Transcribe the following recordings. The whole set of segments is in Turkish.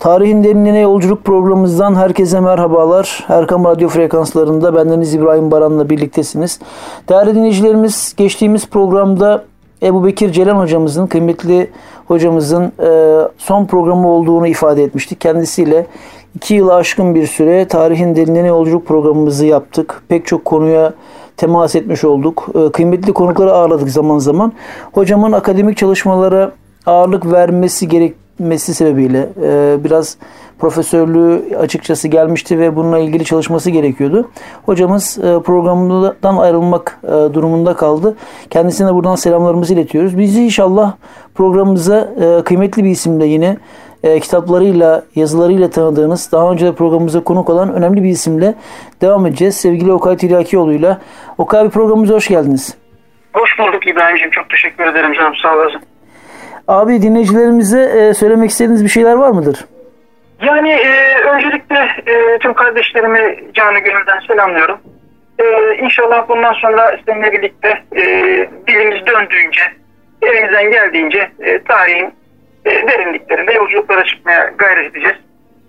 Tarihin Derinliğine Yolculuk programımızdan herkese merhabalar. Erkam Radyo frekanslarında bendeniz İbrahim Baran'la birliktesiniz. Değerli dinleyicilerimiz, geçtiğimiz programda Ebubekir Ceylan hocamızın, kıymetli hocamızın son programı olduğunu ifade etmiştik. Kendisiyle 2 yılı aşkın bir süre Tarihin Derinliğine Yolculuk programımızı yaptık. Pek çok konuya temas etmiş olduk. Kıymetli konukları ağırladık zaman zaman. Hocamın akademik çalışmalara ağırlık vermesi sebebiyle biraz profesörlüğü açıkçası gelmişti ve bununla ilgili çalışması gerekiyordu. Hocamız programdan ayrılmak durumunda kaldı. Kendisine buradan selamlarımızı iletiyoruz. Bizi inşallah programımıza kıymetli bir isimle yine kitaplarıyla, yazılarıyla tanıdığınız, daha önce de programımıza konuk olan önemli bir isimle devam edeceğiz. Sevgili Okay Tiryakioğlu'yla. Okay abi, programımıza hoş geldiniz. Hoş bulduk İbrahim'ciğim. Çok teşekkür ederim canım. Sağ olasın. Abi, dinleyicilerimize söylemek istediğiniz bir şeyler var mıdır? Yani öncelikle tüm kardeşlerimi canı gönülden selamlıyorum. İnşallah bundan sonra seninle birlikte dilimiz döndüğünce, elimizden geldiğince tarihin derinliklerinde yolculuklara çıkmaya gayret edeceğiz.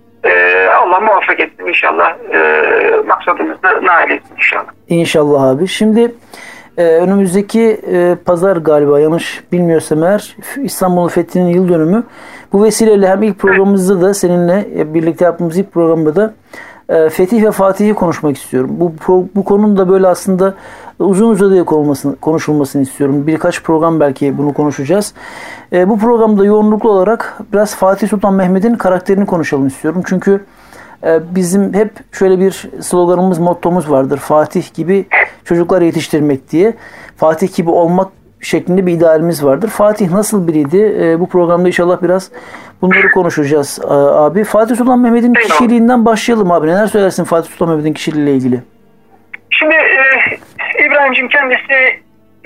Allah muvaffak etsin inşallah. Maksadımızda nail etsin inşallah. İnşallah abi. Şimdi önümüzdeki pazar, galiba yanlış bilmiyorsam eğer, İstanbul'un fethinin yıl dönümü. Bu vesileyle hem ilk programımızda da seninle birlikte yaptığımız ilk programda da Fetih ve Fatih'i konuşmak istiyorum. Bu konunun da böyle aslında uzun uzadıya konuşulmasını istiyorum. Birkaç program belki bunu konuşacağız. Bu programda yoğunluklu olarak biraz Fatih Sultan Mehmet'in karakterini konuşalım istiyorum. Çünkü bizim hep şöyle bir sloganımız, mottomuz vardır. Fatih gibi çocuklar yetiştirmek diye. Fatih gibi olmak şeklinde bir idealimiz vardır. Fatih nasıl biriydi? Bu programda inşallah biraz bunları konuşacağız abi. Fatih Sultan Mehmet'in kişiliğinden başlayalım abi. Neler söylersin Fatih Sultan Mehmet'in kişiliğiyle ilgili? Şimdi İbrahim'ciğim kendisi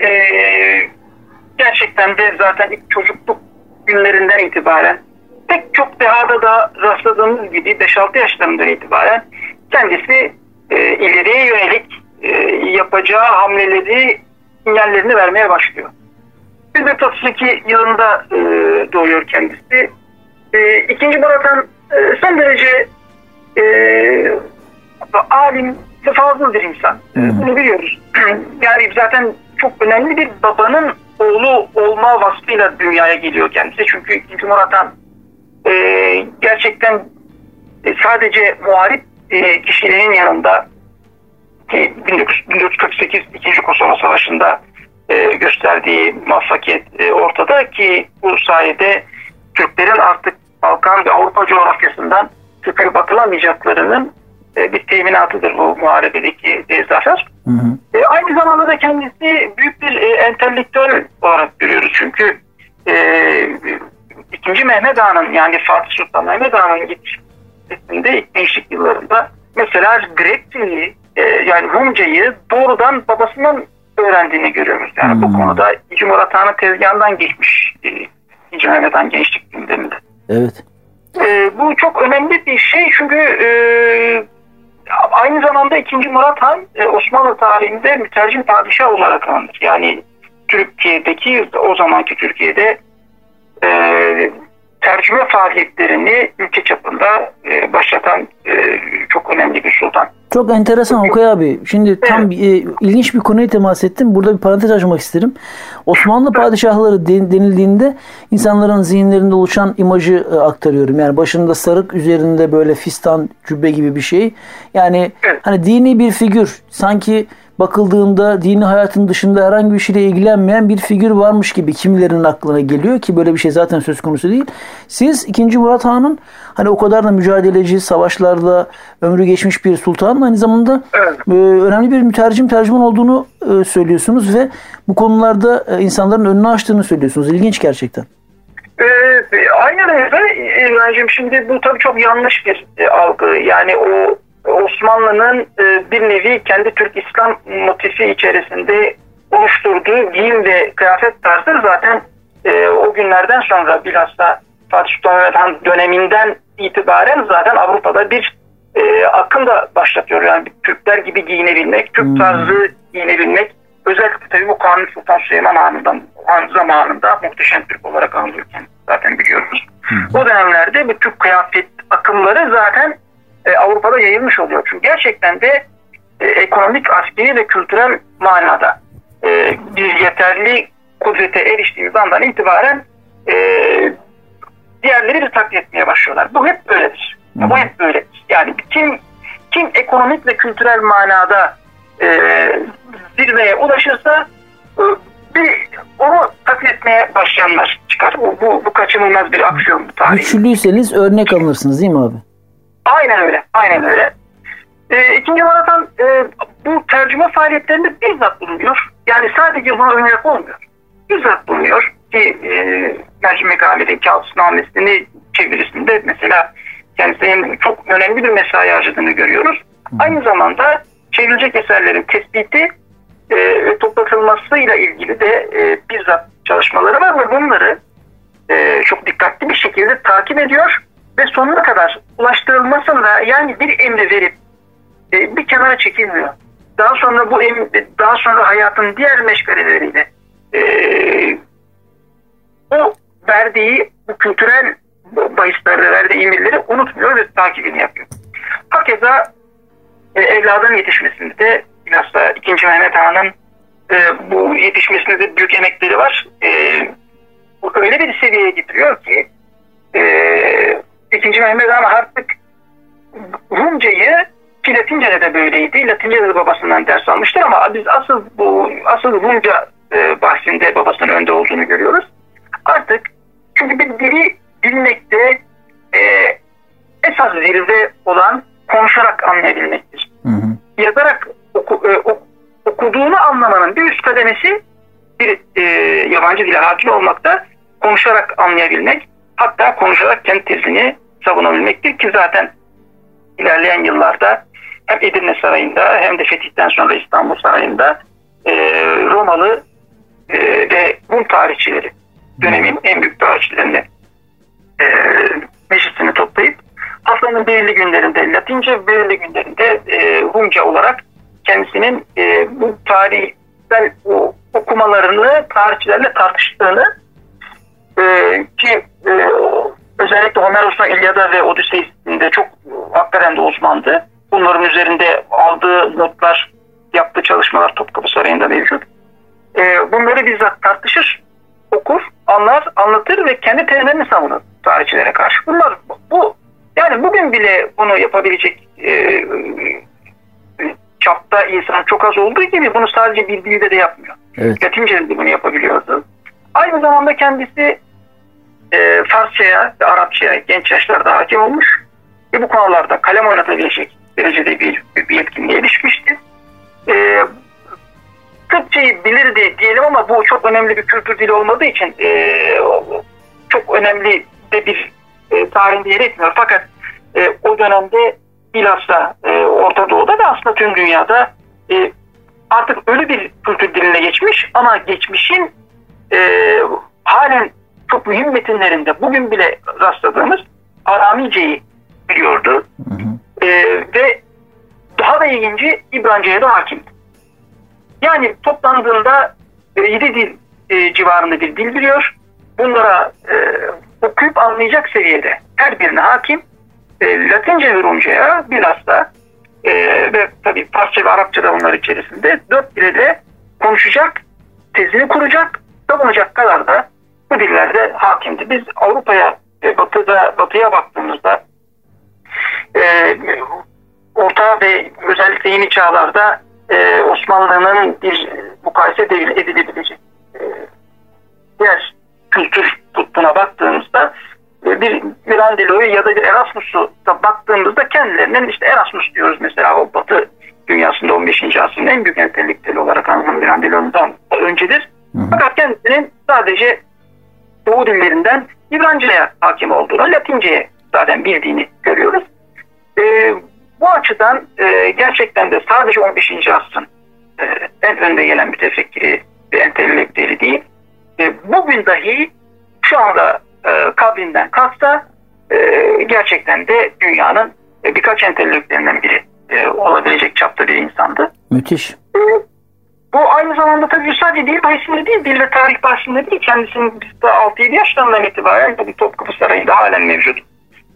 gerçekten de zaten ilk çocukluk günlerinden itibaren pek çok dehada da rastladığımız gibi 5-6 yaşlarından itibaren kendisi ileriye yönelik yapacağı hamleleri sinyallerini vermeye başlıyor. 1432 yılında doğuyor kendisi. 2. Murat Han son derece alim ve fazıl bir insan. Bunu biliyoruz. Yani zaten çok önemli bir babanın oğlu olma vasfıyla dünyaya geliyor kendisi. Çünkü 2. Murat Han gerçekten sadece muharip kişilerin yanında 1448 2. Kosova Savaşı'nda gösterdiği muvaffakiyet ortada ki bu sayede Türklerin artık Balkan ve Avrupa coğrafyasından çıkarıp atılamayacaklarının bir teminatıdır bu muharebedeki zafer. Aynı zamanda da kendisi büyük bir entelektüel olarak görüyoruz. Çünkü 2. Mehmet Han'ın, yani Fatih Sultan Mehmet Han'ın gittiğinde gençlik yıllarında mesela Grekçeyi, yani Rumcayı doğrudan babasından öğrendiğini görüyoruz. Yani bu konuda 2. Murat Han'ın tezgahından geçmiş 2. Mehmet Han gençlik günlerinde. Evet. Bu çok önemli bir şey çünkü aynı zamanda 2. Murat Han Osmanlı tarihinde mütercim padişah olarak anılır. Yani Türkiye'deki, o zamanki Türkiye'de tercüme faaliyetlerini ülke çapında başlatan çok önemli bir sultan. Çok enteresan Okay abi. Şimdi tam ilginç bir konuya temas ettim. Burada bir parantez açmak isterim. Osmanlı padişahları denildiğinde insanların zihinlerinde oluşan imajı aktarıyorum. Yani başında sarık, üzerinde böyle fistan, cübbe gibi bir şey. Yani hani dini bir figür. Sanki bakıldığında dini hayatın dışında herhangi bir şeyle ilgilenmeyen bir figür varmış gibi kimilerinin aklına geliyor ki böyle bir şey zaten söz konusu değil. Siz 2. Murat Han'ın hani o kadar da mücadeleci, savaşlarda ömrü geçmiş bir sultanın aynı zamanda önemli bir tercüman olduğunu söylüyorsunuz ve bu konularda insanların önünü açtığını söylüyorsunuz. İlginç gerçekten. Aynen öyle İbrahim'ciğim. Şimdi bu tabii çok yanlış bir algı. Yani o Osmanlı'nın bir nevi kendi Türk İslam motifi içerisinde oluşturduğu giyim ve kıyafet tarzı zaten o günlerden sonra bilhassa Fatih Sultan Mehmet Han döneminden itibaren zaten Avrupa'da bir akım da başlatıyor. Yani Türkler gibi giyinebilmek, Türk tarzı giyinebilmek. Özellikle tabii bu Kanuni Sultan Süleyman Han zamanında muhteşem Türk olarak anılıyor kendisi, zaten biliyoruz. O dönemlerde bir Türk kıyafet unsurları zaten Avrupa'da yayılmış oluyor. Çünkü gerçekten de ekonomik, askeri ve kültürel manada bir yeterli kudrete eriştiğimiz andan itibaren diğerleri de taklit etmeye başlıyorlar. Bu hep böyledir. Bu hep böyledir. Yani kim ekonomik ve kültürel manada zirveye ulaşırsa onu taklit etmeye başlayanlar çıkar. Bu kaçınılmaz bir aksiyon bu tarihi. Güçlüyseniz örnek alırsınız değil mi abi? Aynen öyle. Aynen öyle. İkinci Vatan bu tercüme faaliyetlerinde bizzat bulunuyor. Yani sadece buna önerek olmuyor. Bizzat bulunuyor ki Mercimek Ahmet'in Kağıtnamesi'ni çevirisinde mesela kendisinin çok önemli bir mesai harcadığını görüyoruz. Aynı zamanda çevrilecek eserlerin tespiti ve toplatılmasıyla ilgili de bizzat çalışmaları var ve bunları çok dikkatli bir şekilde takip ediyor ve sonuna kadar ulaştırılmasında yani bir emri verip bir kenara çekilmiyor. Daha sonra hayatın diğer meşgaleleriyle o verdiği bu kültürel bahislerle verdiği emirleri unutmuyor ve takibini yapıyor. Hakeza evladın yetişmesinde de bilhassa 2. Mehmet Han'ın bu yetişmesinde de büyük emekleri var. Öyle bir seviyeye getiriyor ki 2. Mehmet Han artık Rumcayı ki Latince'de de böyleydi. Latince'de de babasından ders almıştır ama biz asıl Rumca bahsinde babasının önde olduğunu görüyoruz. Artık çünkü bir dili bilmekte esas zirve olan konuşarak anlayabilmektir. Yazarak okuduğunu anlamanın bir üst kademesi bir yabancı dile hakim olmakta, konuşarak anlayabilmek, hatta konuşarak kendi tezini savunabilmektir ki zaten ilerleyen yıllarda hem Edirne Sarayı'nda hem de fetihten sonra İstanbul Sarayı'nda Romalı ve Rum tarihçileri dönemin en büyük tarihçilerini meclisini toplayıp haftanın belirli günlerinde Latince, belirli günlerinde Rumca olarak kendisinin bu tarihsel okumalarını tarihçilerle tartıştığını ki özellikle Homeros'un İlyada ve Odysseus'inde çok hakikaten de uzmandı. Bunların üzerinde aldığı notlar, yaptığı çalışmalar Topkapı Sarayı'nda mevcut. Bunları bizzat tartışır, okur, anlar, anlatır ve kendi tezlerini savunur tarihçilere karşı. Yani bugün bile bunu yapabilecek çapta insan çok az olduğu gibi bunu sadece bir dilde de yapmıyor. Evet. Latince'de de bunu yapabiliyordu. Aynı zamanda kendisi Farsça'ya ve Arapça'ya genç yaşlarda hakim olmuş ve bu konularda kalem oynatabilecek derecede bir yetkinliğe erişmişti. Türkçeyi bilirdi diyelim ama bu çok önemli bir kültür dili olmadığı için çok önemli de bir tarihinde yer etmiyor. Fakat o dönemde bilhassa Orta Doğu'da ve aslında tüm dünyada artık öyle bir kültür diline geçmiş ama geçmişin halen çok mühim metinlerinde bugün bile rastladığımız Aramice'yi biliyordu. Ve daha da ilginci İbranca'ya da hakim. Yani toplandığında 7 dil civarında bir dil biliyor. Bunlara okuyup anlayacak seviyede her birine hakim. Latince ve Rumca'ya bilhassa ve tabii Farsça ve Arapça da bunlar içerisinde 4 dile de konuşacak, tezini kuracak, savunacak kadar da bu dillerde hakimdi. Biz Avrupa'ya, Batı'ya baktığımızda Orta ve özellikle yeni çağlarda Osmanlı'nın bir mukayese edilebilecek diğer kültür kutbuna baktığımızda bir Mirandelo'yu ya da bir Erasmus'u da baktığımızda kendilerinin işte Erasmus diyoruz mesela o Batı dünyasında 15. asrın en büyük entelektüeli olarak anılan Mirandelo'dan öncedir. Fakat kendisinin sadece Doğu dillerinden İbranca'ya hakim olduğunu, Latince'ye zaten bildiğini görüyoruz. Bu açıdan gerçekten de sadece 15. asrın en önde gelen mütefekkiri ve entelektüeli değil. Bugün dahi şu anda kabrinden kalksa gerçekten de dünyanın birkaç entelektüelinden biri olabilecek çapta bir insandı. Müthiş. Bu aynı zamanda tabii sadece dil bahisinde değil, dil ve tarih bahsinde değil. Kendisinin 6-7 yaşlarından itibaren tabii Topkapı Sarayı'nda halen mevcut.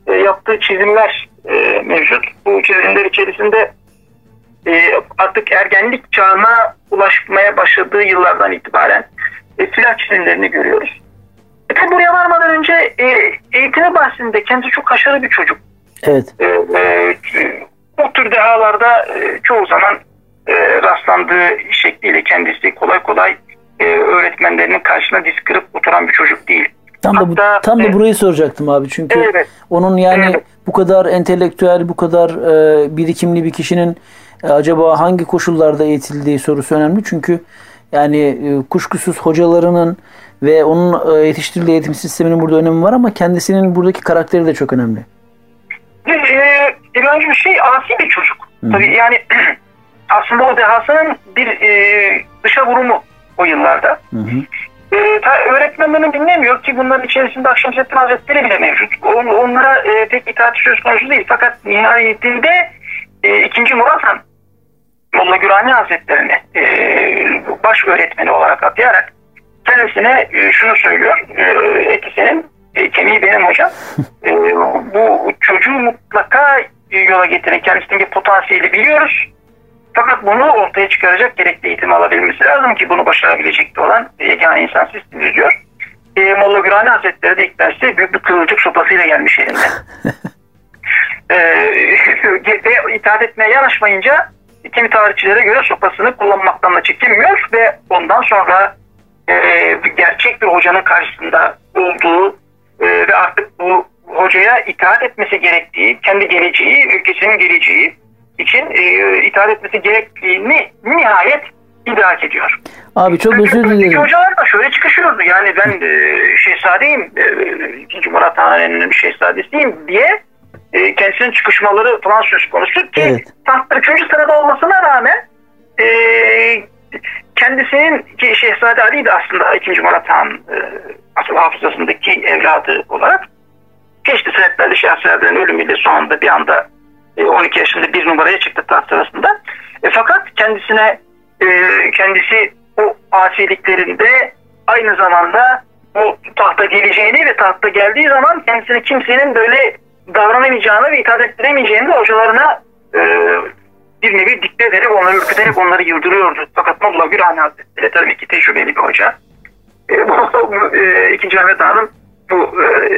yaptığı çizimler mevcut. Bu çizimler içerisinde artık ergenlik çağına ulaşmaya başladığı yıllardan itibaren silah çizimlerini görüyoruz. Tabi buraya varmadan önce eğitimi bahsinde kendisi çok haşarı bir çocuk. Evet. Bu tür dehalarda çoğu zaman rastlandığı şekliyle kendisi kolay kolay öğretmenlerinin karşısına diz kırıp oturan bir çocuk değil. Tam da burayı soracaktım abi. Çünkü evet, onun bu kadar entelektüel, bu kadar birikimli bir kişinin acaba hangi koşullarda eğitildiği sorusu önemli. Çünkü yani kuşkusuz hocalarının ve onun yetiştirildiği eğitim sisteminin burada önemi var ama kendisinin buradaki karakteri de çok önemli. İbrahim asi bir çocuk. Tabii yani aslında o dehasının bir dışa vurumu o yıllarda. Öğretmenlerini dinlemiyor ki bunların içerisinde Akşemseddin Hazretleri bile mevcut. Onlara pek itaati söz konusu değil. Fakat nihayetinde 2. Murat Han Molla Gürani Hazretleri'ni baş öğretmeni olarak atayarak kendisine şunu söylüyor. Eti senin, kemiği benim hocam. Bu çocuğu mutlaka yola getirin. Kendisindeki potansiyeli biliyoruz. Fakat bunu ortaya çıkaracak gerekli eğitim alabilmesi lazım ki bunu başarabilecekti olan yegane insan sizsiniz diyor. Molla Gürani Hazretleri de ilk derste büyük bir kıvırcık sopasıyla gelmiş elinde. Ve itaat etmeye yanaşmayınca kimi tarihçilere göre sopasını kullanmaktan da çekinmiyor ve ondan sonra gerçek bir hocanın karşısında olduğu ve artık bu hocaya itaat etmesi gerektiği, kendi geleceği, ülkesinin geleceği için itaat etmesi gerektiğini nihayet idrak ediyor. Abi çok özür dilerim. Hocalar da şöyle çıkışıyordu. Yani ben şehzadeyim, 2. Murat Han'ın şehzadesiyim diye kendisinin çıkışmaları falan söz konusu ki evet. tahtta 3. sırada olmasına rağmen kendisinin ki Şehzade Ali de aslında 2. Murat Han asıl hafızasındaki evladı olarak geçti senetlerde Şehzade'nin ölümüyle sonunda bir anda 12 yaşında 1 numaraya çıktı taht sırasında. Fakat kendisi o asiliklerinde aynı zamanda o tahta geleceğini ve tahta geldiği zaman kendisine kimsenin böyle davranamayacağını ve itaat ettiremeyeceğini de hocalarına bir nevi dikte ederek onları ürküterek onları yıldırıyordu. Fakat Molla Gürani Hazretleri tabii ki tecrübeli bir hoca. 2. Mehmet Han'ın bu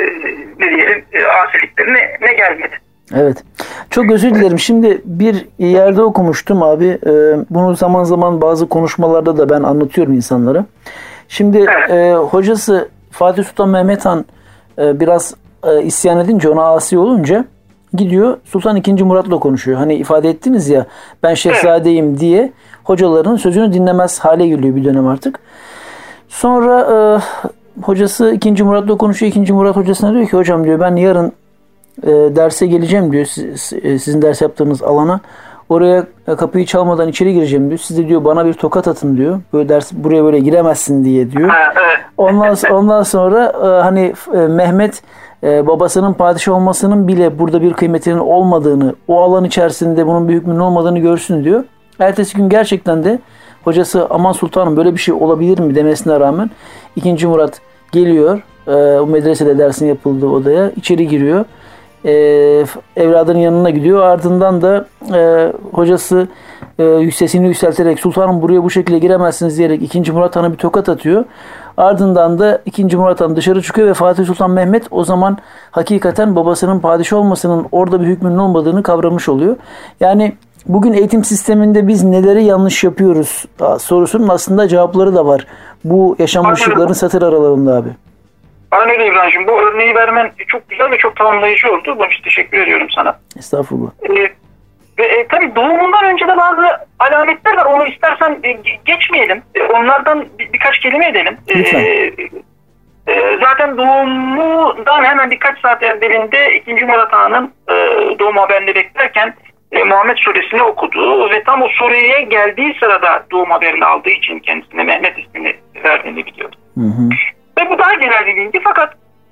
asiliklerine gelmedi. Evet. Çok özür dilerim. Şimdi bir yerde okumuştum abi. Bunu zaman zaman bazı konuşmalarda da ben anlatıyorum insanlara. Şimdi evet. Hocası Fatih Sultan Mehmet Han biraz isyan edince, ona asi olunca gidiyor Sultan II. Murat'la konuşuyor. Hani ifade ettiniz ya, ben şehzadeyim diye hocaların sözünü dinlemez hale geliyor bir dönem artık. Sonra hocası II. Murat'la konuşuyor. II. Murat hocasına diyor ki hocam diyor ben yarın derse geleceğim diyor. Sizin ders yaptığınız alana. Oraya kapıyı çalmadan içeri gireceğim diyor. Siz de diyor bana bir tokat atın diyor. Böyle ders buraya böyle giremezsin diye diyor. Ondan sonra hani Mehmet babasının padişah olmasının bile burada bir kıymetinin olmadığını, o alan içerisinde bunun bir hükmünün olmadığını görsün diyor. Ertesi gün gerçekten de hocası aman sultanım böyle bir şey olabilir mi demesine rağmen II. Murat geliyor. O medresede dersin yapıldığı odaya. İçeri giriyor. Evladının yanına gidiyor. Ardından da hocası sesini yükselterek sultanım buraya bu şekilde giremezsiniz diyerek II. Murat Han'a bir tokat atıyor. Ardından da II. Murat Han dışarı çıkıyor ve Fatih Sultan Mehmet o zaman hakikaten babasının padişah olmasının orada bir hükmünün olmadığını kavramış oluyor. Yani bugün eğitim sisteminde biz neleri yanlış yapıyoruz sorusunun aslında cevapları da var. Bu yaşanmışlıkların satır aralarında abi. Aynen İbrahim'cim, bu örneği vermen çok güzel ve çok tamamlayıcı oldu. Bunun için teşekkür ediyorum sana. Estağfurullah. Tabii doğumundan önce de bazı alametler var. Onu istersen geçmeyelim. Onlardan birkaç kelime edelim. Lütfen. Zaten doğumundan hemen birkaç saat evvelinde 2. Murat Han'ın doğum haberini beklerken Muhammed Suresini okudu ve tam o sureye geldiği sırada doğum haberini aldığı için kendisine Mehmet ismini verdiğini biliyordu. Ve bu daha genel bir bilgi fakat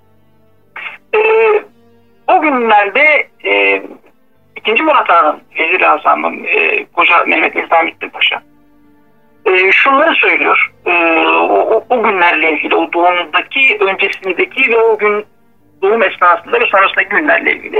o günlerde 2. Murat Han'ın Vezir-i Azam'ın Koca Mehmet Nizamettin Paşa şunları söylüyor. O günlerle ilgili, o doğumdaki, öncesindeki ve o gün doğum esnasında ve sonrasındaki günlerle ilgili.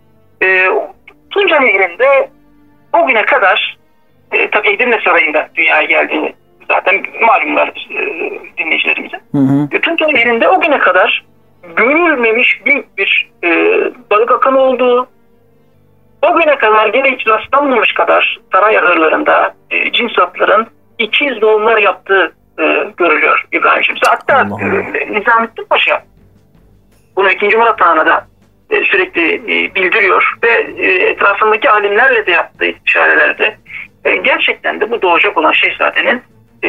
Tunca Nehri'nde o güne kadar tabii Edirne Sarayı'nda dünyaya geldiğini zaten malumlar dinleyicilerimize. Tunca Nehri'nde o güne kadar görülmemiş büyük bir balık akını olduğu, o güne kadar yine hiç rastlanmamış kadar saray ahırlarında cins atların ikiz doğumlar yaptığı görülüyor İbrahim'ciğim. Hatta Nizamettin Paşa bunu 2. Murat Han'a da sürekli bildiriyor ve etrafındaki alimlerle de yaptığı istişarelerde gerçekten de bu doğacak olan şehzadenin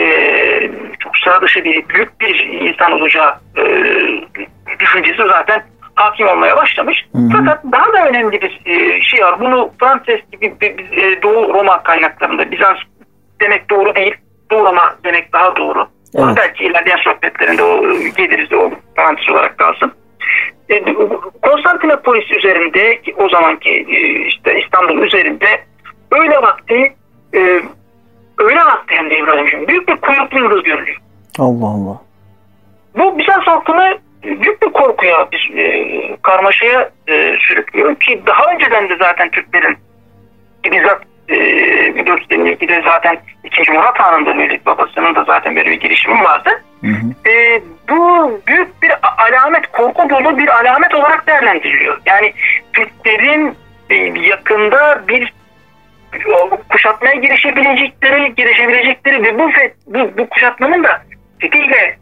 çok sıra dışı büyük bir insan olacağı düşüncesi zaten hakim olmaya başlamış. Fakat daha da önemli bir şey var. Bunu Fransız gibi Doğu Roma kaynaklarında, Bizans demek doğru değil, Doğu Roma demek daha doğru. Evet. Belki ilerleyen sohbetlerinde o geliriz, o parantez olarak kalsın. Konstantinopolis üzerinde, o zamanki işte İstanbul üzerinde öğle vakti hem de İbrahim'ciğim büyük bir kuyruklu yıldız görülüyor. Allah Allah. Bu Bizans halkını büyük bir korkuya, bir karmaşaya sürüklüyor ki daha önceden de zaten Türklerin bizzat 1452'de zaten 2. Murat Han'ın da Mevlid babasının da zaten böyle bir girişimi vardı. Bu büyük bir alamet, korku dolu bir alamet olarak değerlendiriliyor. Yani Türklerin yakında bir kuşatmaya girişebilecekleri ve bu kuşatmanın da fethiyle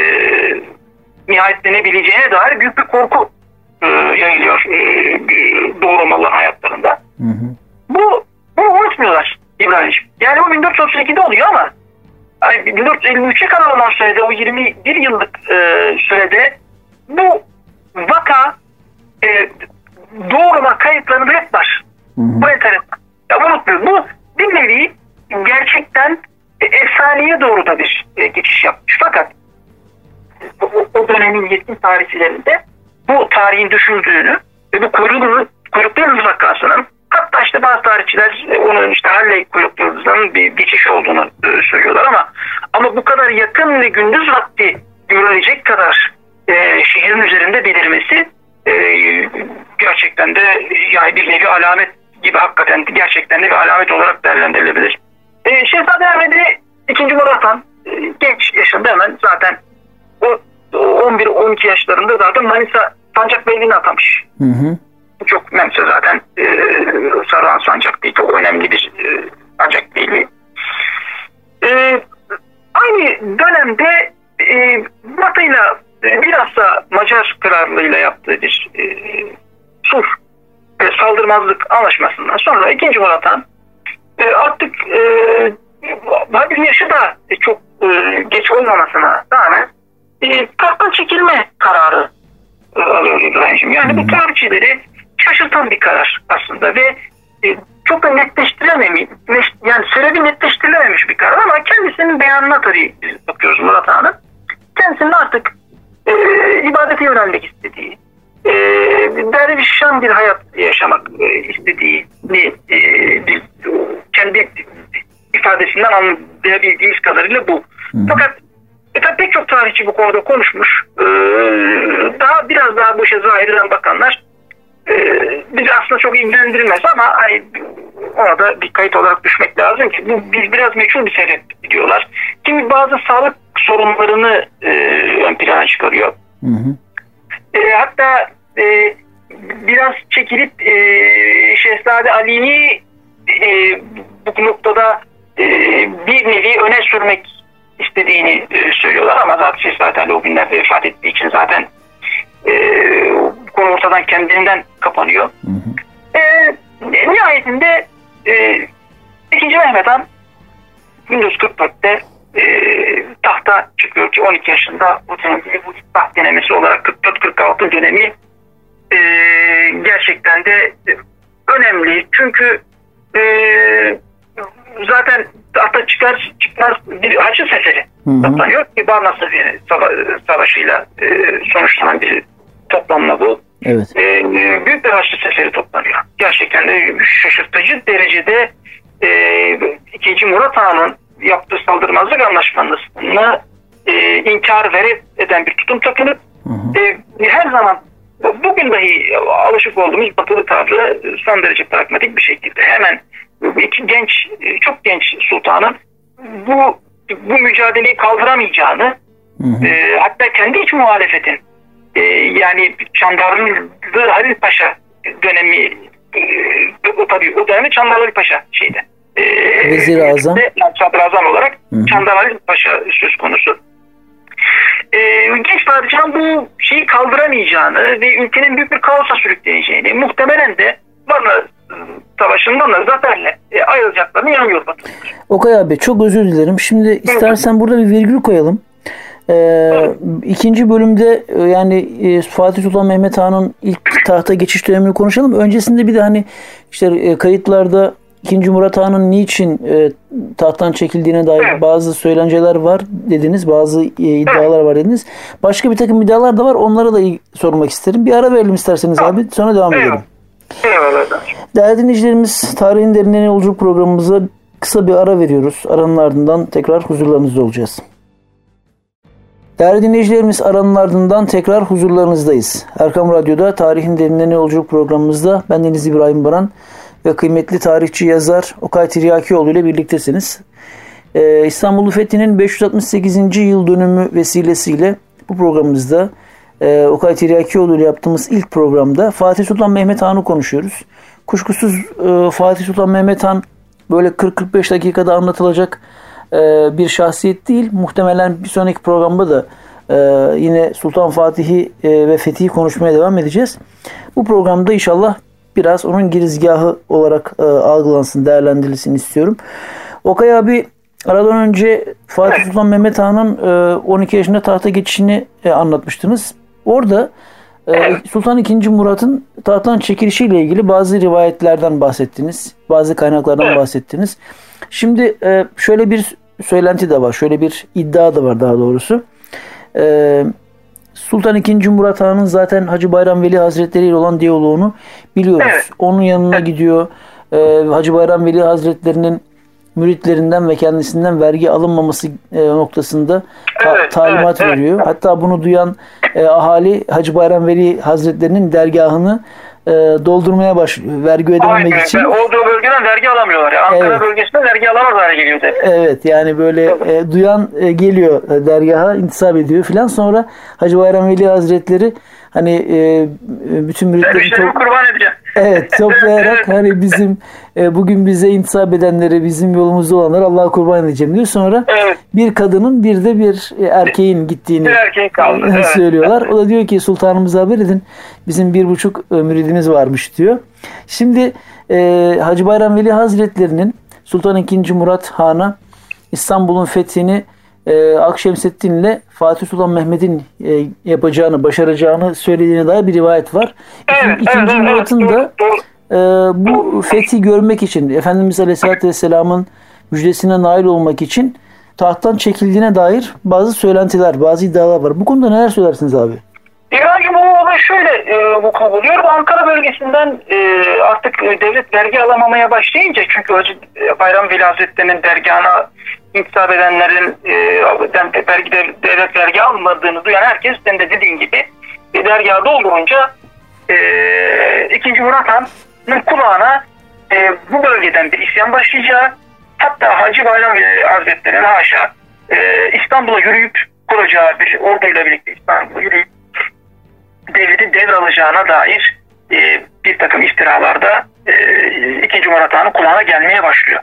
nihayetlenebileceğine dair büyük bir korku yayılıyor Doğu Romalıların hayatlarında. Bunu unutmuyorlar İbrahim'ciğim. Yani bu 1432'de oluyor ama 1453'e kadar olan sürede, o 21 yıllık sürede bu vaka Doğu Roma kayıtlarında hep var. Bu enteresan. Ya unutmuyoruz. Bu bir nevi gerçekten efsaneye doğru da bir geçiş yapmış. Fakat o dönemin yetkin tarihçilerinde bu tarihin düşüldüğünü ve bu kuyruklu yıldız vakasının, hatta işte bazı tarihçiler onun işte Halley kuyruklu yıldızının bir geçiş olduğunu söylüyorlar ama bu kadar yakın ve gündüz vakti görülecek kadar şehrin üzerinde belirmesi gerçekten de yani bir nevi alamet gibi, hakikaten gerçekten de bir alamet olarak değerlendirilebilir. Şehzade Ahmet'i 2. Murat Han genç yaşında hemen zaten o 11-12 yaşlarında zaten Manisa Sancakbeyliğine atamış. Bu çok önemli zaten. Saruhan Sancakbeyliği çok önemli bir Sancakbeyliği. Aynı dönemde Batı'yla bilhassa Macar krallığıyla yaptığı bir sulh ve saldırmazlık anlaşmasından sonra 2. Murat Han artık yaşı da çok geç olmamasına rağmen tahttan çekilme kararı alıyor İbrahim'ciğim. Yani bu tarihçileri şaşırtan bir karar aslında ve çok da netleştirilememiş, yani sebebi netleştirilememiş bir karar ama kendisinin beyanına tabii bakıyoruz Murat Han'ın. Kendisinin artık ibadete yönelmek istediği, dervişan bir hayat yaşamak istediğini kendi ifadesinden anlayabildiğimiz kadarıyla bu. Fakat tabii pek çok tarihçi bu konuda konuşmuş. Biraz daha bu işe zahirden bakanlar bizi aslında çok ilgilendirmez ama hani ona da bir kayıt olarak düşmek lazım ki bu biraz meçhul bir sebep diyorlar. Kimi bazı sağlık sorunlarını ön plana çıkarıyor. Hatta biraz çekilip Şehzade Ali'yi bu noktada bir nevi öne sürmek istediğini söylüyorlar ama zaten Şehzade Ali o günlerde vefat ettiği için zaten konu ortadan kendiliğinden kapanıyor. Nihayetinde 2. Mehmet Han 1944'te tahta çıkıyor ki 12 yaşında bu taht denemesi olarak 44-46 dönemi gerçekten de önemli. Çünkü zaten tahta çıkmaz bir Haçlı Seferi toplanıyor ki Barna Savaşı'yla sonuçlanan bir toplanma bu. Evet. Büyük bir Haçlı Seferi toplanıyor. Gerçekten de şaşırtıcı derecede 2. Murat Han'ın yaptığı saldırmazlık anlaşmasını inkar eden bir tutum takınıp her zaman bugün dahi alışık olduğumuz batılı tavrı son derece pragmatik bir şekilde hemen bu iki çok genç sultanın bu mücadeleyi kaldıramayacağını, hatta kendi iç muhalefetin, yani Çandarlı Halil Paşa dönemi, tabii o dönemi Çandarlı Paşa Vezir-i Azam. Sadrazam olarak Çandarlı Halil Paşa söz konusu. Genç padişahın bu şeyi kaldıramayacağını ve ülkenin büyük bir kaosa sürükleyeceğini, muhtemelen de Varna Savaşı'ndan da zaferle ayrılacaklarını inanıyor Batı. Okay abi, çok özür dilerim. Şimdi istersen burada bir virgül koyalım. İkinci bölümde yani Fatih Sultan Mehmet Han'ın ilk tahta geçiş dönemini konuşalım. Öncesinde bir de hani işte kayıtlarda 2. Murat Han'ın niçin tahttan çekildiğine dair bazı söylenceler var dediniz. Bazı iddialar var dediniz. Başka bir takım iddialar da var. Onlara da sormak isterim. Bir ara verelim isterseniz abi. Sonra devam edelim. Değerli dinleyicilerimiz, Tarihin Derinlerine Yolculuk programımıza kısa bir ara veriyoruz. Aranın ardından tekrar huzurlarınızda olacağız. Değerli dinleyicilerimiz, aranın ardından tekrar huzurlarınızdayız. Erkam Radyo'da Tarihin Derinlerine Yolculuk programımızda bendeniz İbrahim Baran ve kıymetli tarihçi yazar Okay Tiryakioğlu ile birliktesiniz. İstanbul Fethi'nin 568. yıl dönümü vesilesiyle bu programımızda Okay Tiryakioğlu ile yaptığımız ilk programda Fatih Sultan Mehmet Han'ı konuşuyoruz. Kuşkusuz Fatih Sultan Mehmet Han böyle 40-45 dakikada anlatılacak bir şahsiyet değil. Muhtemelen bir sonraki programda da yine Sultan Fatih'i ve Fethi'yi konuşmaya devam edeceğiz. Bu programda inşallah biraz onun girizgahı olarak algılansın, değerlendirilsin istiyorum. Okay abi, aradan önce Fatih Sultan Mehmet Han'ın 12 yaşında tahta geçişini anlatmıştınız. Orada Sultan II. Murat'ın tahttan çekilişiyle ilgili bazı rivayetlerden bahsettiniz. Bazı kaynaklardan bahsettiniz. Şimdi şöyle bir söylenti de var. Şöyle bir iddia da var daha doğrusu. Sultan II. Murat Han'ın zaten Hacı Bayram Veli Hazretleri ile olan diyaloğunu biliyoruz. Onun yanına gidiyor. Hacı Bayram Veli Hazretleri'nin müritlerinden ve kendisinden vergi alınmaması noktasında talimat veriyor. Hatta bunu duyan ahali Hacı Bayram Veli Hazretleri'nin dergahını doldurmaya başlıyor. Vergi ödememek için. Olduğu bölgeden vergi alamıyorlar. Ankara bölgesinde vergi alamaz hale geliyor. Evet, yani böyle duyan geliyor dergaha, intisap ediyor filan. Sonra Hacı Bayram Veli Hazretleri hani bütün müritleri kurban edeceğim. Evet, toplayarak hani bizim bugün bize intisap edenleri, bizim yolumuzda olanları Allah'a kurban edeceğim diyor. Sonra bir kadının bir de bir erkeğin gittiğini söylüyorlar. O da diyor ki sultanımıza haber edin. Bizim 1,5 müridimiz varmış diyor. Şimdi Hacı Bayram Veli Hazretleri'nin Sultan II. Murat Han'a İstanbul'un fethini Akşemseddin ile Fatih Sultan Mehmet'in yapacağını, başaracağını söylediğine dair bir rivayet var. İkinci Murat'ın da bu fethi görmek için, Efendimiz Aleyhisselatü Vesselam'ın müjdesine nail olmak için tahttan çekildiğine dair bazı söylentiler, bazı iddialar var. Bu konuda neler söylersiniz abi? İbrahim, bu olay şöyle vuku buluyor. Ankara bölgesinden artık devlet vergi alamamaya başlayınca, çünkü Hacı Bayram Veli Hazretleri'nin dergahına intisap edenlerin devlet vergi almadığını duyan herkes, sen de dediğin gibi dergahı doldurunca 2. Murat Han'ın kulağına bu bölgeden bir isyan başlayacağı, hatta Hacı Bayram Veli Hazretleri'nin haşa İstanbul'a yürüyüp kuracağı bir orduyla birlikte İstanbul'a yürüyüp devleti devralacağına dair bir takım istirahalarda 2. Murat Han'ın kulağına gelmeye başlıyor.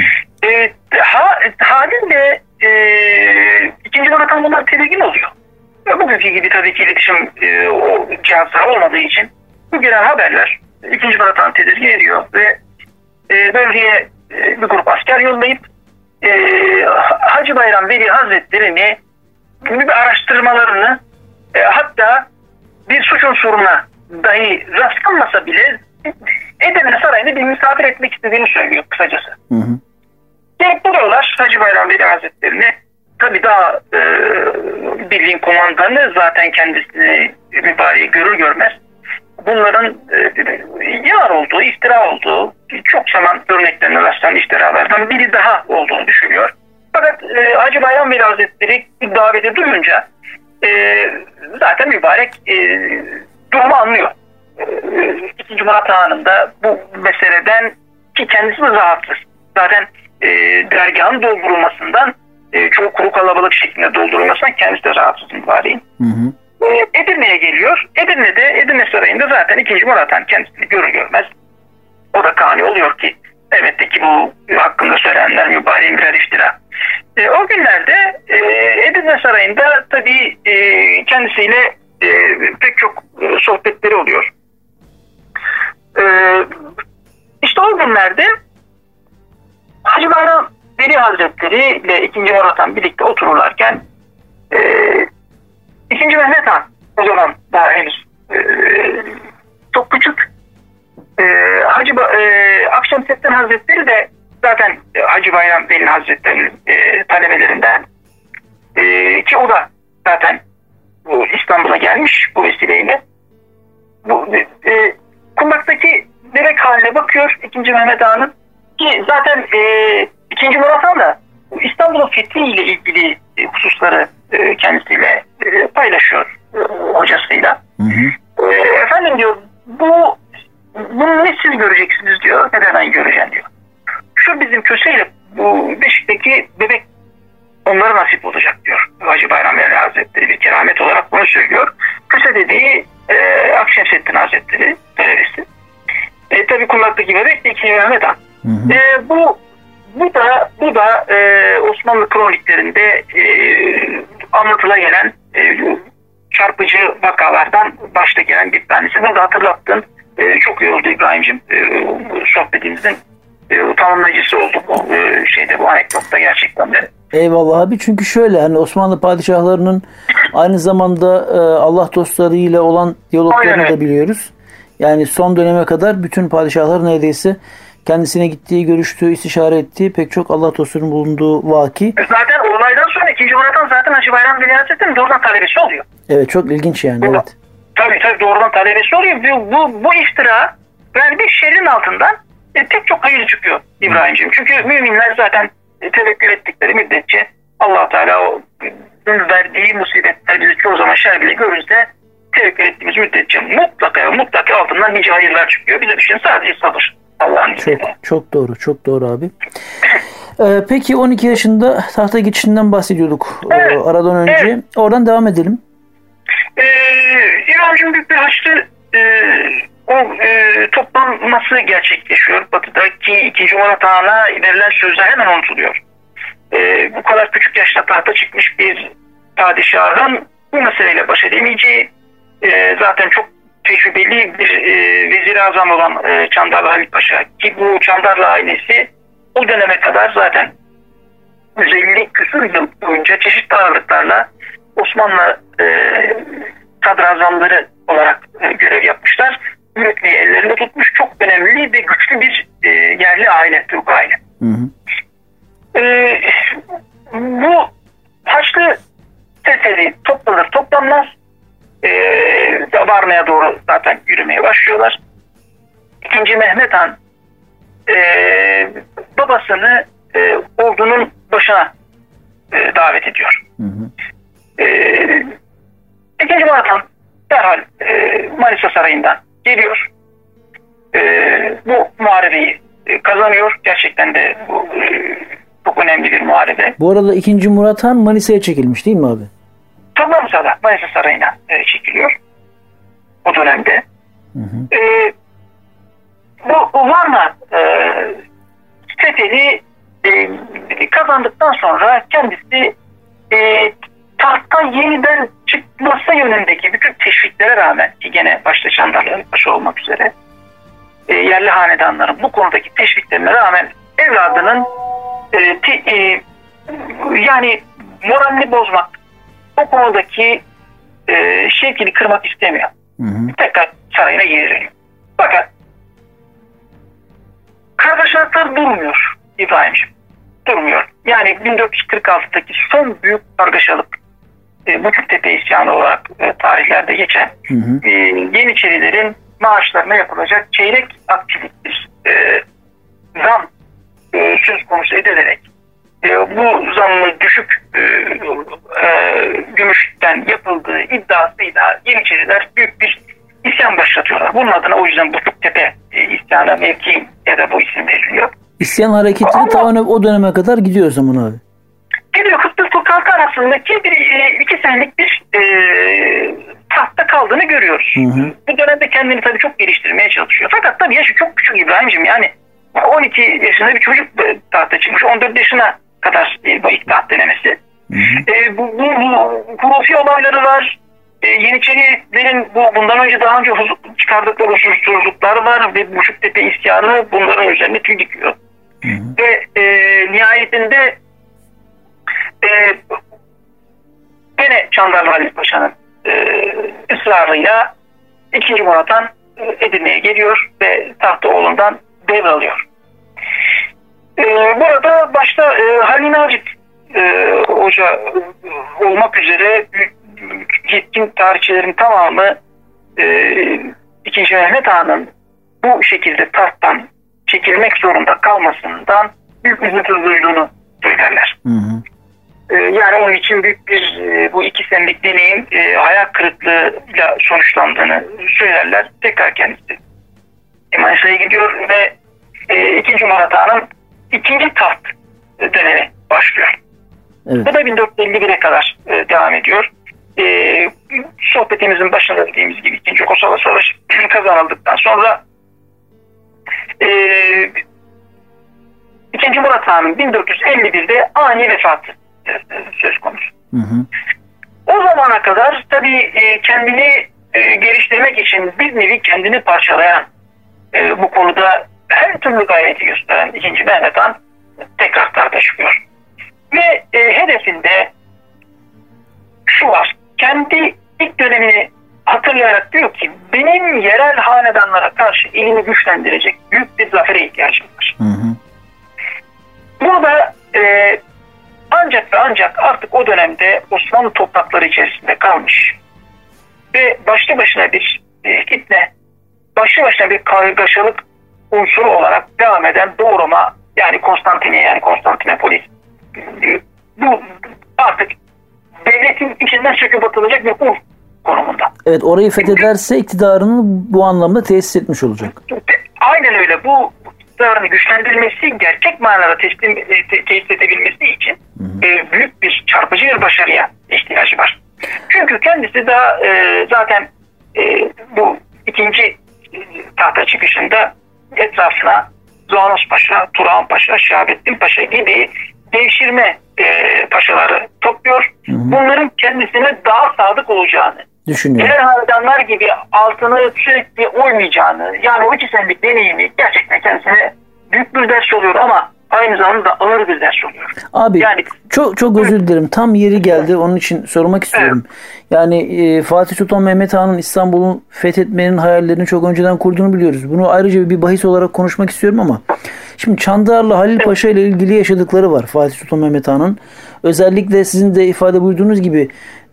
Haliyle 2. Murat Han bunlar tedirgin oluyor. Bugünkü gibi tabii ki iletişim o cihazlar olmadığı için bu gelen haberler 2. Murat Han tedirgin ediyor ve bölgeye bir grup asker yollayıp Hacı Bayram Veli Hazretleri'ni bir araştırmalarını, hatta bir suç unsuruna dahi rastlanmasa bile Edirne Sarayı'nda bir misafir etmek istediğini söylüyor kısacası. Gelip buluyorlar Hacı Bayram Veli Hazretleri'ni. Tabii daha birliğin komandanı zaten kendisini mübareği görür görmez bunların yalan olduğu, iftira olduğu, çok zaman örneklerine rastlanan iftiralardan biri daha olduğunu düşünüyor. Fakat Hacı Bayram Veli Hazretleri daveti duyunca zaten mübarek durumu anlıyor. 2. Murat Han'ın da bu meseleden, ki kendisi de rahatsız. Zaten dergahın doldurulmasından, çok kuru kalabalık şeklinde doldurulmasından kendisi de rahatsız mübareğin. Edirne'ye geliyor. Edirne Sarayı'nda zaten 2. Murat Han kendisini görür görmez o da kani oluyor ki elbette ki bu hakkında söylenenler mübareğin birer iftira. O günlerde Edirne Sarayı'nda tabii kendisiyle pek çok sohbetleri oluyor. İşte o günlerde Hacı Bayram Veli Hazretleri ile 2. Murat Han birlikte otururlarken 2. Mehmet Han, o zaman daha henüz çok küçük, Akşemseddin Hazretleri de zaten Hacı Bayram Veli Hazretleri'nin talebelerinden, ki o da zaten İstanbul'a gelmiş bu vesileyle. Kundaktaki bebek haline bakıyor 2. Mehmet Han'ın, ki zaten 2. Murat Han da İstanbul'un fethi ile ilgili hususları kendisiyle paylaşıyor hocasıyla. Efendim diyor, bunu ne siz göreceksiniz diyor, ne ben göreceğim diyor. Şu bizim köseyle bu Beşik'teki bebek onlara nasip olacak diyor. Hacı Bayram Veli Hazretleri bir keramet olarak bunu söylüyor. Köse dediği Akşemseddin Hazretleri talebesi. Tabii kundaktaki bebek de 2. Mehmet Han. Bu da Osmanlı kroniklerinde anlatıla gelen çarpıcı vakalardan başta gelen bir tanesi. Ben de hatırlattın. Çok iyi oldu İbrahim'cim. Sohbetimizin tamamlayıcısı oldu bu anekdotta gerçekten de. Eyvallah abi, çünkü şöyle, hani Osmanlı padişahlarının aynı zamanda Allah dostlarıyla olan diyaloglarını da biliyoruz. Yani son döneme kadar bütün padişahlar neredeyse kendisine gittiği, görüştüğü, istişare ettiği pek çok Allah dostlarının bulunduğu vaki. Zaten olaydan sonra 2. Murat Han zaten Hacı Bayram Veli Hazretleri'nin doğrudan talebesi oluyor. Evet, çok ilginç yani. Evet. Tabii doğrudan talebesi oluyor. Bu iftira, yani bir şerrin altından pek çok hayır çıkıyor İbrahim'ciğim. Çünkü müminler zaten tevekkül ettikleri müddetçe Allah Teala o verdiği musibetler bizi çoğu zaman şer bile görürse tevekkül ettiğimiz müddetçe mutlaka altından nice hayırlar çıkıyor. Bize düşen sadece sabır. Allah'ın izniyle. Çok doğru abi. Peki 12 yaşında tahta geçişinden bahsediyorduk aradan önce. Evet. Oradan devam edelim. İran'cığım büyük bir haçlı toplanması gerçekleşiyor. Batı'daki 2. Murat Han'a verilen sözler hemen unutuluyor. Bu kadar küçük yaşta tahta çıkmış bir padişahın bu meseleyle baş edemeyeceği, zaten çok tecrübeli bir vezir-i azam olan Çandarlı Halit Paşa, ki bu Çandarlı ailesi o döneme kadar zaten 150 küsur yıl boyunca çeşitli ağırlıklarla Osmanlı sadrazamları olarak görev yapmışlar. Yönetmeyi ellerinde tutmuş çok önemli ve güçlü bir yerli aile, Türk aile. Bu Haçlı seferi toplanmaz Varna'ya doğru zaten yürümeye başlıyorlar. 2. Mehmet Han babasını ordunun başına davet ediyor. 2. Murat Han derhal Manisa Sarayı'ndan geliyor. Bu muharebeyi kazanıyor. Gerçekten de bu çok önemli bir muharebe. Bu arada 2. Murat Han Manisa'ya çekilmiş değil mi abi? Toplamsa'da Manisa Sarayı'na çekiliyor. O dönemde. Bu Varna seferi kazandıktan sonra kendisi tahta yeniden çıkması yönündeki bütün teşviklere rağmen, ki gene başta Çandarlı Paşa olmak üzere yerli hanedanların bu konudaki teşviklerine rağmen evladının yani moralini bozmak, o konudaki şevkini kırmak istemiyor. Tekrar sarayına geri dönüyor. Fakat kargaşalıklar durmuyor İbrahim'ciğim. Durmuyor. Yani 1446'daki son büyük kargaşalık Büküktepe isyanı olarak tarihlerde geçen Yeniçerilerin maaşlarına yapılacak çeyrek akçelik bir zam söz konusu edilerek bu zammın düşük gümüşten yapıldığı iddiasıyla Yeniçeriler büyük bir isyan başlatıyorlar. Bunun adına o yüzden Buçuktepe isyanı mevki ya da bu isim veriliyor. İsyan hareketi ta o döneme kadar gidiyor o zaman abi. Gidiyor. Kıbrıs Türk halkı arasındaki iki senelik bir tahtta kaldığını görüyoruz. Hı hı. Bu dönemde kendini tabii çok geliştirmeye çalışıyor. Fakat tabii yaşı çok küçük İbrahim'ciğim. Yani 12 yaşında bir çocuk tahta çıkmış. 14 yaşına kadar bu ilk taht denemesi. Hı hı. Bu hurufi olayları var. Yeniçerilerin bundan önce daha önce çıkardıkları huzursuzluklar var ve Buçuktepe isyanı bunların üzerine tüy dikiyor. Hı hı. Ve nihayetinde gene Çandarlı Halil Paşa'nın ısrarıyla 2. Murat Han Edirne'ye geliyor ve tahtı oğlundan devralıyor. Burada başta Halil Nacip Hoca olmak üzere yetkin tarihçilerin tamamı 2. Mehmet Han'ın bu şekilde tahttan çekilmek zorunda kalmasından büyük üzüntü duyduğunu söylerler. Hı hı. Yani onun için büyük bir bu 2 senelik deneyim hayal kırıklığıyla sonuçlandığını söylerler. Tekrar kendisi Manisa'ya gidiyor ve 2. Murat Han'ın 2. taht dönemi başlıyor. Evet. Bu da 1451'e kadar devam ediyor. Sohbetimizin başında dediğimiz gibi 2. Kosova Savaşı kazanıldıktan sonra 2. Murat Han'ın 1451'de ani vefatı söz konusu. Hı hı. O zamana kadar tabii kendini geliştirmek için bir nevi kendini parçalayan bu konuda her türlü gayreti gösteren 2. Mehmet Han tekrar tahta çıkıyor. Ve hedefinde şu var. Kendi ilk dönemini hatırlayarak diyor ki benim yerel hanedanlara karşı elimi güçlendirecek büyük bir zafere ihtiyacım var. Hı hı. Burada ancak ve ancak artık o dönemde Osmanlı toprakları içerisinde kalmış ve başlı başına bir fitne, başlı başına bir kargaşalık unsuru olarak devam eden Doğu Roma yani Konstantinopolis bu artık devletin içinden söküp atılacak bir konumunda. Evet, orayı fethederse iktidarını bu anlamda tesis etmiş olacak. Aynen öyle. Bu iktidarını güçlendirilmesi, gerçek manada tesis edebilmesi için büyük bir çarpıcı bir başarıya ihtiyacı var. Çünkü kendisi daha zaten bu 2. tahta çıkışında etrafına Zuhanos Paşa, Turhan Paşa, Şahabettin Paşa gibi devşirme paşaları topluyor. Hı hı. Bunların kendisine daha sadık olacağını, diğer hanedanlar gibi altını sürekli oymayacağını, yani o 2 senelik deneyimi gerçekten kendisine büyük bir ders oluyor ama aynı zamanda ağır bir ders oluyor. Abi yani, çok özür dilerim. Tam yeri geldi. Onun için sormak istiyorum. Evet. Yani Fatih Sultan Mehmet Han'ın İstanbul'u fethetmenin hayallerini çok önceden kurduğunu biliyoruz. Bunu ayrıca bir bahis olarak konuşmak istiyorum ama şimdi Çandarlı Halil Paşa ile ilgili yaşadıkları var Fatih Sultan Mehmet Han'ın. Özellikle sizin de ifade buyurduğunuz gibi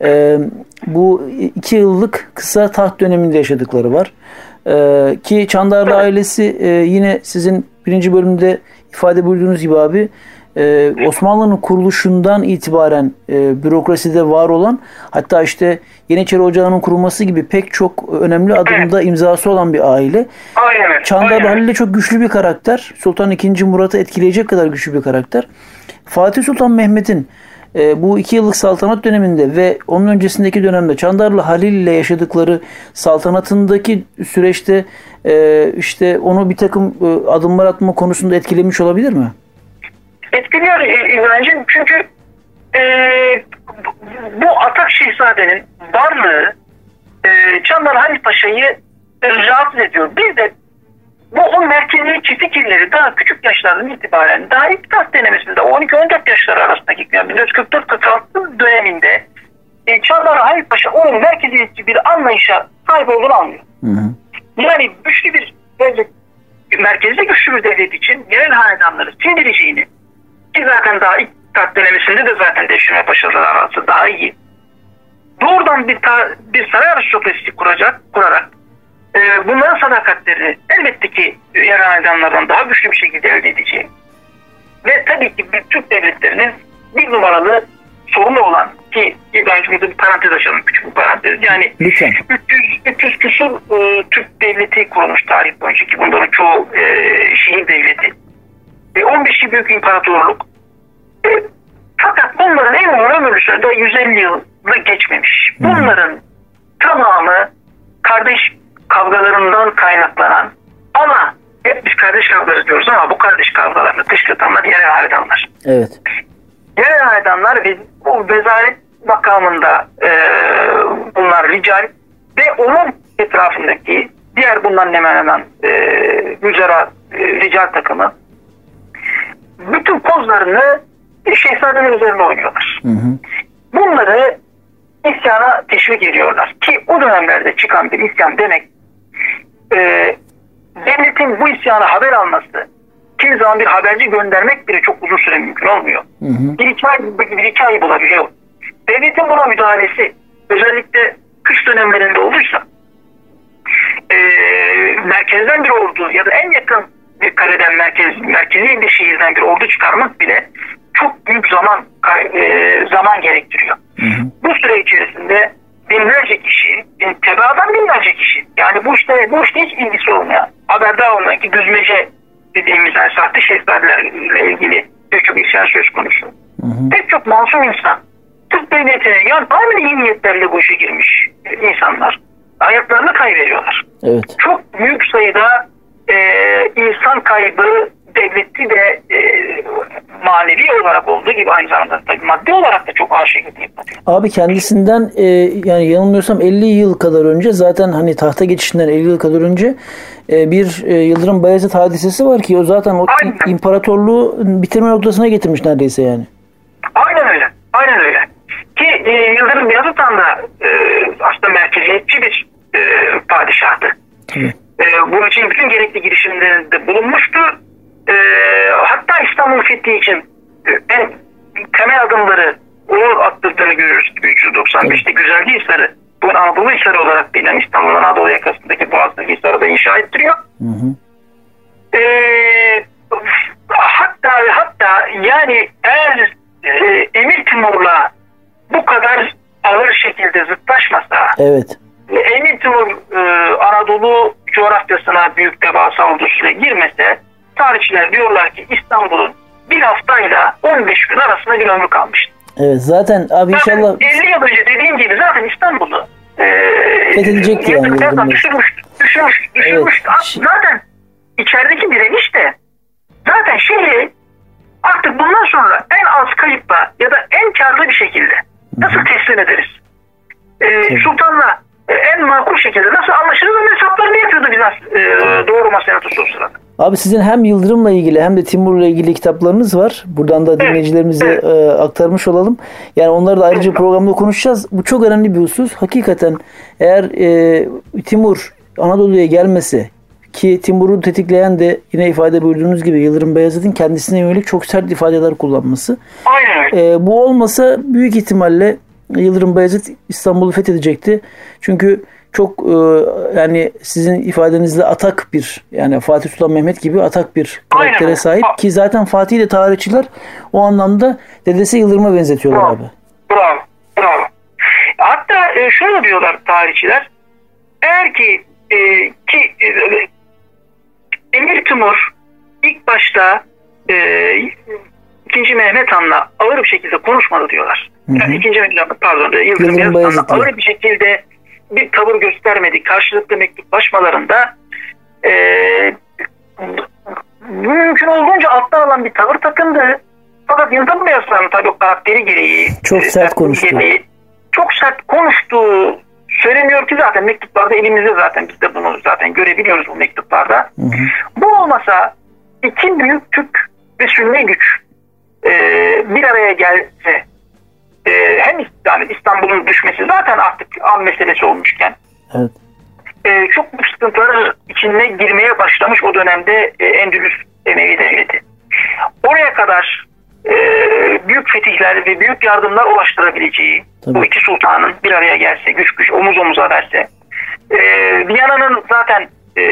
bu 2 yıllık kısa taht döneminde yaşadıkları var. Ki Çandarlı ailesi yine sizin 1. bölümde ifade buyurduğunuz gibi abi Osmanlı'nın kuruluşundan itibaren bürokraside var olan, hatta işte Yeniçeri Ocağı'nın kurulması gibi pek çok önemli adımda imzası olan bir aile. Aynen. Çandarlı Halil çok güçlü bir karakter. Sultan II. Murat'ı etkileyecek kadar güçlü bir karakter. Fatih Sultan Mehmet'in bu 2 yıllık saltanat döneminde ve onun öncesindeki dönemde Çandarlı Halil ile yaşadıkları saltanatındaki süreçte işte onu bir takım adımlar atma konusunda etkilemiş olabilir mi? Etkiliyor İbrahim'ciğim. Çünkü bu Atak Şehzade'nin varlığı Çandarlı Halil Paşa'yı rahatsız ediyor. Bir de bu o merkeziyetçi fikirleri daha küçük yaşlardan itibaren, daha ilk taht denemesinde 12-14 yaşları arasındaki 1944-46 döneminde Çandarlı Halil Paşa onun merkeziyetçi bir anlayışa sahip olduğunu anlıyor. Hı hı. Yani güçlü bir devlet, merkezde güçlü bir devlet için yerel hanedanları sindireceğini, ki zaten daha ilk taht denemesinde de zaten devşirme paşaları arası daha iyi. Doğrudan bir saray aristokrasisi kurarak bunların sadakatlerini elbette ki yerel hanedanlardan daha güçlü bir şekilde elde edeceği ve tabii ki Türk devletlerinin bir numaralı sorunu olan ki İbrahim'cim burada bir parantez açalım, küçük bir parantez. Yani 300 küsur Türk devleti kurulmuş tarih boyunca ki bunların çoğu şehir devleti. 15 büyük imparatorluk. Fakat bunların en uzun ömürlü sürede 150 yılı geçmemiş. Bunların tamamı kardeş kavgalarından kaynaklanan, ama hep biz kardeş kavgaları diyoruz ama bu kardeş kavgalarını kışkırtanlar yerel hanedanlar. Evet. Yerel hanedanlar ve bu vezaret makamında bunlar rical ve onun etrafındaki diğer bundan nemalanan müzera rical takımı bütün kozlarını şehzadeler üzerine oynuyorlar. Bunları isyana teşvik ediyorlar ki o dönemlerde çıkan bir isyan demek devletin bu isyana haber alması, kimi zaman bir haberci göndermek bile çok uzun süre mümkün olmuyor. Bir iki ay bulabiliyor. Devletin buna müdahalesi özellikle kış dönemlerinde olduysa merkezden bir ordu ya da en yakın bir kaleden merkezi bir şehirden bir ordu çıkarmak bile çok büyük zaman gerektiriyor. Bu süre içerisinde binlerce kişi, tebaadan binlerce kişi, yani bu işte hiç ilgisi olmayan, haberdar olmayan ki düzmece dediğimiz yani sahte şehzadelerle ilgili pek çok isyan söz konusu. Pek çok masum insan, Türk devletine yani tamamen iyi niyetlerle bu işe girmiş insanlar hayatlarını kaybediyorlar. Evet. Çok büyük sayıda insan kaybı devleti de manevi olarak olduğu gibi aynı zamanda tabii maddi olarak da çok ağır şekilde yapılıyor. Abi kendisinden yani yanılmıyorsam 50 yıl kadar önce zaten hani tahta geçişinden 50 yıl kadar önce bir Yıldırım Bayezid hadisesi var ki o zaten o imparatorluğu bitirme noktasına getirmiş neredeyse yani. Aynen öyle. Aynen öyle. Ki Yıldırım Bayezid Han da aslında merkeziyetçi bir padişahtı. Bunun için bütün gerekli girişimlerinde bulunmuştu. Hatta İstanbul fethi için en temel adımları o attırdığını görüyoruz. 1395'te Güzelce Hisarı, bu Anadolu Hisarı olarak bilinen İstanbul'un Anadolu yakasındaki Boğaz'daki Hisarı da inşa ettiriyor. Hatta yani eğer Emir Timur'la bu kadar ağır şekilde zıtlaşmasa, evet. Emir Timur Anadolu coğrafyasına büyük devasa ordusuyla girmese, tarihçiler diyorlar ki İstanbul'un bir haftayla 15 gün arasında bir ömrü kalmıştı. Evet zaten abi inşallah 50 yıl önce dediğim gibi zaten İstanbul'u fethedecekti yani. Düşürmüş. Evet. Zaten içerideki direniş de zaten şehri artık bundan sonra en az kayıpla ya da en karlı bir şekilde nasıl teslim ederiz? Sultan'la en makul şekilde nasıl anlaşırız? Onun hesaplarını yapıyordu Bizans doğruma senatosu o sırada. Abi sizin hem Yıldırım'la ilgili hem de Timur'la ilgili kitaplarınız var. Buradan da dinleyicilerimize aktarmış olalım. Yani onları da ayrıca programda konuşacağız. Bu çok önemli bir husus. Hakikaten eğer Timur Anadolu'ya gelmese ki Timur'u tetikleyen de yine ifade buyurduğunuz gibi Yıldırım Beyazıt'ın kendisine yönelik çok sert ifadeler kullanması. Aynen. Bu olmasa büyük ihtimalle Yıldırım Bayezid İstanbul'u fethedecekti. Çünkü çok yani sizin ifadenizle atak bir yani Fatih Sultan Mehmet gibi atak bir karaktere sahip ki zaten Fatih'i de tarihçiler o anlamda dedesi Yıldırım'a benzetiyorlar abi. Bravo. Hatta şunu diyorlar tarihçiler. Eğer ki Emir Timur ilk başta 2. Mehmet Han'la ağır bir şekilde konuşmadı diyorlar. Yani 2. Mehmet Han, pardon, Yıldırım Bayezid'le ağır bir şekilde bir tavır göstermedi. Karşılıklı mektuplaşmalarında mümkün olduğunca altta alan bir tavır takındı. Fakat Yıldırım Bayezid Han'ın tabii o karakteri gereği çok sert konuştu. Çok sert konuştuğu söyleniyor ki zaten mektuplarda elimizde zaten biz de bunu zaten görebiliyoruz bu mektuplarda. Bu olmasa iki büyük Türk ve Sünni güç bir araya gelse hem İstanbul'un düşmesi zaten artık an meselesi olmuşken çok büyük sıkıntıların içine girmeye başlamış o dönemde Endülüs Emevi Devleti. Oraya kadar büyük fetihler ve büyük yardımlar ulaştırabileceği bu iki sultanın bir araya gelse, güç omuz omuza verse, Viyana'nın zaten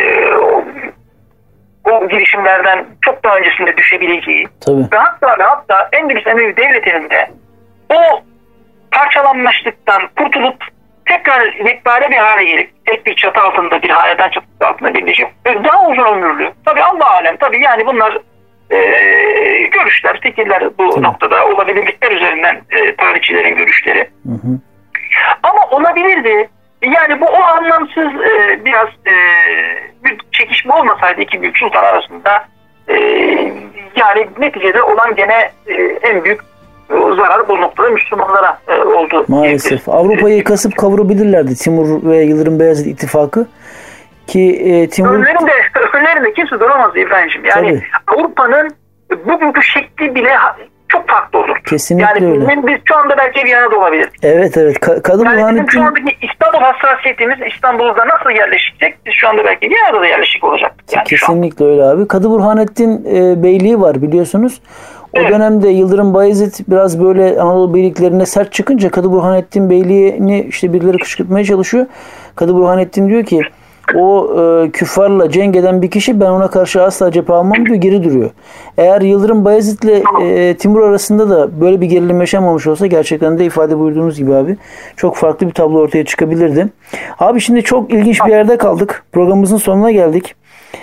o girişimlerden çok daha öncesinde düşebileceği ve hatta Endülüs Emevi Devleti'nin de o parçalanmışlıktan kurtulup tekrar yekpare bir hale gelip tek bir çatı altında, bir hanedan çatısı altında birleşip daha uzun ömürlü. Tabii Allah alem, tabii yani bunlar görüşler, fikirler bu noktada olabilirlikler üzerinden tarihçilerin görüşleri. Hı. Ama olabilirdi. Yani bu o anlamsız biraz bir çekişme olmasaydı iki büyük sultan arasında yani neticede olan gene en büyük zarar bu noktada Müslümanlara oldu. Maalesef. Avrupa'yı kasıp kavurabilirlerdi Timur ve Yıldırım Beyazıt ittifakı. Ki Timur... Önlerinde kimse duramaz İbrahim'ciğim. Yani tabii. Avrupa'nın bugünkü şekli bile çok farklı olur. Kesinlikle yani öyle. Biz şu anda belki bir yana da olabilir. Evet. Kadı bizim şu andaki İstanbul hassasiyetimiz İstanbul'da nasıl yerleşecek? Biz şu anda belki bir yana da yerleşik olacak. Yani kesinlikle öyle abi. Kadı Burhanettin Beyliği var biliyorsunuz. O dönemde Yıldırım Bayezid biraz böyle Anadolu beyliklerine sert çıkınca Kadı Burhanettin Beyliğini işte birileri kışkırtmaya çalışıyor. Kadı Burhanettin diyor ki o küffarla cenk eden bir kişi, ben ona karşı asla cephe almam diyor, geri duruyor. Eğer Yıldırım Bayezid'le Timur arasında da böyle bir gerilim yaşanmamış olsa gerçekten de ifade buyurduğunuz gibi abi çok farklı bir tablo ortaya çıkabilirdi. Abi şimdi çok ilginç bir yerde kaldık. Programımızın sonuna geldik.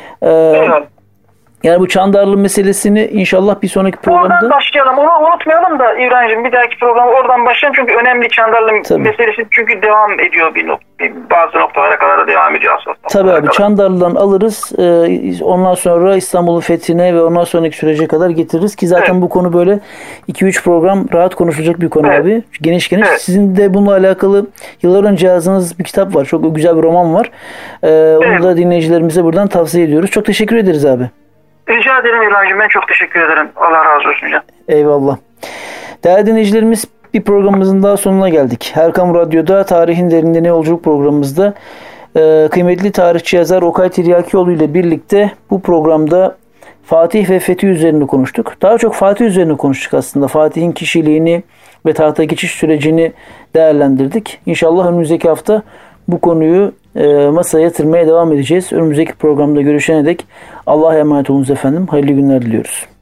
Yani bu Çandarlı meselesini inşallah bir sonraki programda... Oradan başlayalım. Onu unutmayalım da İbrahim'ciğim, bir dahaki programı oradan başlayalım. Çünkü önemli Çandarlı meselesi çünkü devam ediyor bazı noktalara kadar da devam ediyor aslında. Tabii abi, Çandarlı'dan alırız. Ondan sonra İstanbul'un fethine ve ondan sonraki sürece kadar getiririz ki zaten bu konu böyle 2-3 program rahat konuşulacak bir konu abi. Geniş. Sizin de bununla alakalı yıllar önce yazdığınız bir kitap var. Çok güzel bir roman var. Onu da dinleyicilerimize buradan tavsiye ediyoruz. Çok teşekkür ederiz abi. Rica ederim İlhan'cığım. Ben çok teşekkür ederim. Allah razı olsun canım. Eyvallah. Değerli dinleyicilerimiz, bir programımızın daha sonuna geldik. Erkam Radyo'da Tarihin Derinliğine Yolculuk programımızda kıymetli tarihçi yazar Okay Tiryakioğlu ile birlikte bu programda Fatih ve Fethi üzerine konuştuk. Daha çok Fatih üzerine konuştuk aslında. Fatih'in kişiliğini ve tahta geçiş sürecini değerlendirdik. İnşallah önümüzdeki hafta bu konuyu masaya yatırmaya devam edeceğiz. Önümüzdeki programda görüşene dek Allah'a emanet olunuz efendim. Hayırlı günler diliyoruz.